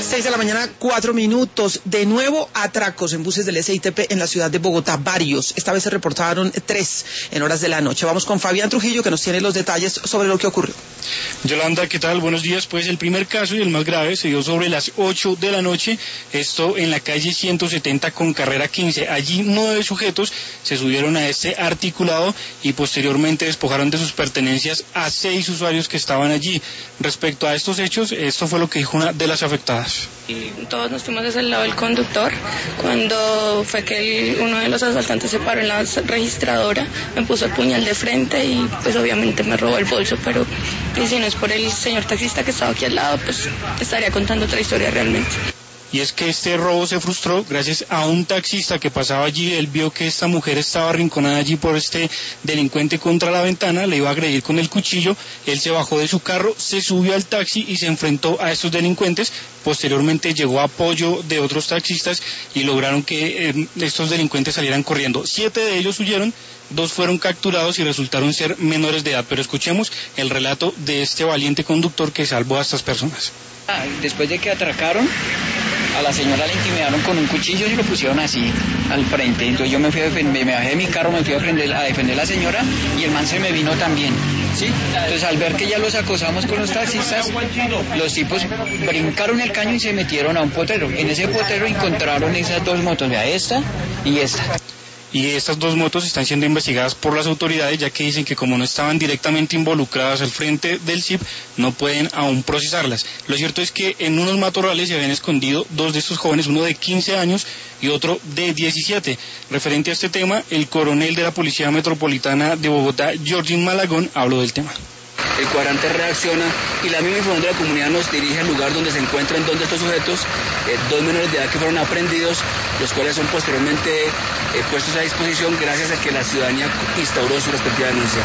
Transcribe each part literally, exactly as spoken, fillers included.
Seis de la mañana, cuatro minutos. De nuevo, atracos en buses del S I T P en la ciudad de Bogotá. Varios. Esta vez se reportaron tres en horas de la noche. Vamos con Fabián Trujillo, que nos tiene los detalles sobre lo que ocurrió. Yolanda, ¿qué tal? Buenos días. Pues el primer caso y el más grave se dio sobre las ocho de la noche. Esto en la calle ciento setenta con carrera quince. Allí nueve sujetos se subieron a este articulado y posteriormente despojaron de sus pertenencias a seis usuarios que estaban allí. Respecto a estos hechos, esto fue lo que dijo una de las afectadas. Y todos nos fuimos desde el lado del conductor, cuando fue que el, uno de los asaltantes se paró en la registradora, me puso el puñal de frente y pues obviamente me robó el bolso, pero y si no es por el señor taxista que estaba aquí al lado, pues estaría contando otra historia realmente. Y es que este robo se frustró gracias a un taxista que pasaba allí. Él vio que esta mujer estaba arrinconada allí por este delincuente contra la ventana, le iba a agredir con el cuchillo. Él se bajó de su carro, se subió al taxi y se enfrentó a estos delincuentes. Posteriormente llegó apoyo de otros taxistas y lograron que eh, estos delincuentes salieran corriendo. Siete de ellos huyeron, dos fueron capturados y resultaron ser menores de edad. Pero escuchemos el relato de este valiente conductor que salvó a estas personas. Después de que atracaron, a la señora la intimidaron con un cuchillo y lo pusieron así al frente. Entonces yo me fui a defender, me bajé de mi carro, me fui a defender, a defender a la señora y el man se me vino también, ¿sí? Entonces al ver que ya los acosamos con los taxistas, los tipos brincaron el caño y se metieron a un potrero. En ese potrero encontraron esas dos motos, vea, esta y esta. Y estas dos motos están siendo investigadas por las autoridades, ya que dicen que como no estaban directamente involucradas al frente del S I P, no pueden aún procesarlas. Lo cierto es que en unos matorrales se habían escondido dos de estos jóvenes, uno de quince años y otro de diecisiete. Referente a este tema, el coronel de la Policía Metropolitana de Bogotá, Georgin Malagón, habló del tema. El cuadrante reacciona y la misma información de la comunidad nos dirige al lugar donde se encuentran dos de estos sujetos, eh, dos menores de edad que fueron aprendidos, los cuales son posteriormente eh, puestos a disposición gracias a que la ciudadanía instauró su respectiva denuncia.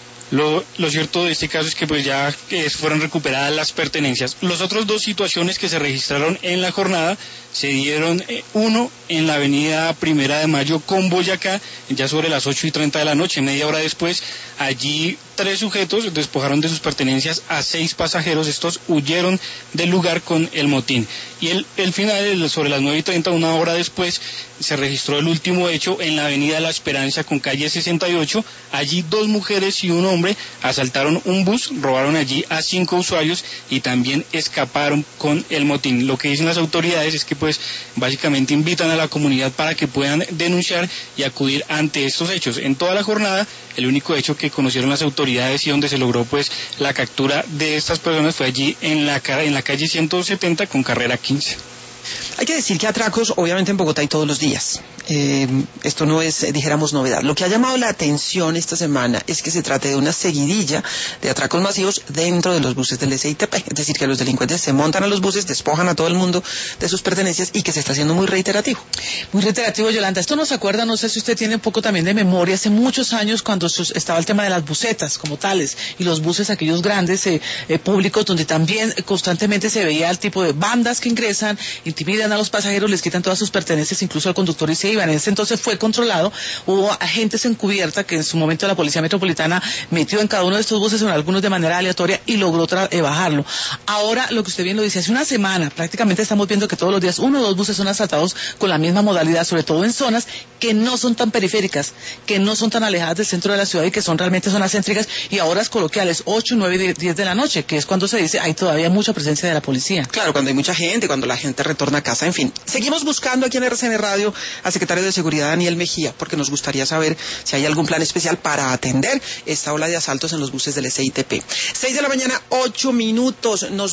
Lo, lo cierto de este caso es que pues ya eh, fueron recuperadas las pertenencias. Las otras dos situaciones que se registraron en la jornada se dieron, eh, uno en la avenida Primera de Mayo con Boyacá, ya sobre las ocho y treinta de la noche. Media hora después, allí tres sujetos despojaron de sus pertenencias a seis pasajeros. Estos huyeron del lugar con el motín. Y el, el final, sobre las nueve y treinta, una hora después, se registró el último hecho en la avenida La Esperanza con calle sesenta y ocho. Allí dos mujeres y un hombre asaltaron un bus, robaron allí a cinco usuarios y también escaparon con el motín. Lo que dicen las autoridades es que pues básicamente invitan a la comunidad para que puedan denunciar y acudir ante estos hechos. En toda la jornada, el único hecho que conocieron las autoridades y donde se logró pues la captura de estas personas fue allí en la, en la calle ciento setenta con carrera quince. Hay que decir que atracos, obviamente, en Bogotá hay todos los días. Eh, esto no es, eh, dijéramos, novedad. Lo que ha llamado la atención esta semana es que se trate de una seguidilla de atracos masivos dentro de los buses del S I T P. Es decir, que los delincuentes se montan a los buses, despojan a todo el mundo de sus pertenencias y que se está haciendo muy reiterativo. Muy reiterativo, Yolanda. Esto nos acuerda, no sé si usted tiene un poco también de memoria, hace muchos años cuando estaba el tema de las busetas como tales y los buses aquellos grandes eh, eh, públicos donde también constantemente se veía el tipo de bandas que ingresan, intimidan a los pasajeros, les quitan todas sus pertenencias, incluso al conductor, y se iban. En ese entonces fue controlado, hubo agentes encubierta que en su momento la Policía Metropolitana metió en cada uno de estos buses, en algunos de manera aleatoria, y logró eh, bajarlo. Ahora, lo que usted bien lo dice, hace una semana prácticamente estamos viendo que todos los días uno o dos buses son asaltados con la misma modalidad, sobre todo en zonas que no son tan periféricas, que no son tan alejadas del centro de la ciudad y que son realmente zonas céntricas, y a horas coloquiales, ocho, nueve, diez de la noche, que es cuando se dice hay todavía mucha presencia de la policía. Claro, cuando hay mucha gente, cuando la gente retorna a casa, en fin. Seguimos buscando aquí en R C N Radio al secretario de Seguridad, Daniel Mejía, porque nos gustaría saber si hay algún plan especial para atender esta ola de asaltos en los buses del S I T P. Seis de la mañana, ocho minutos. Nos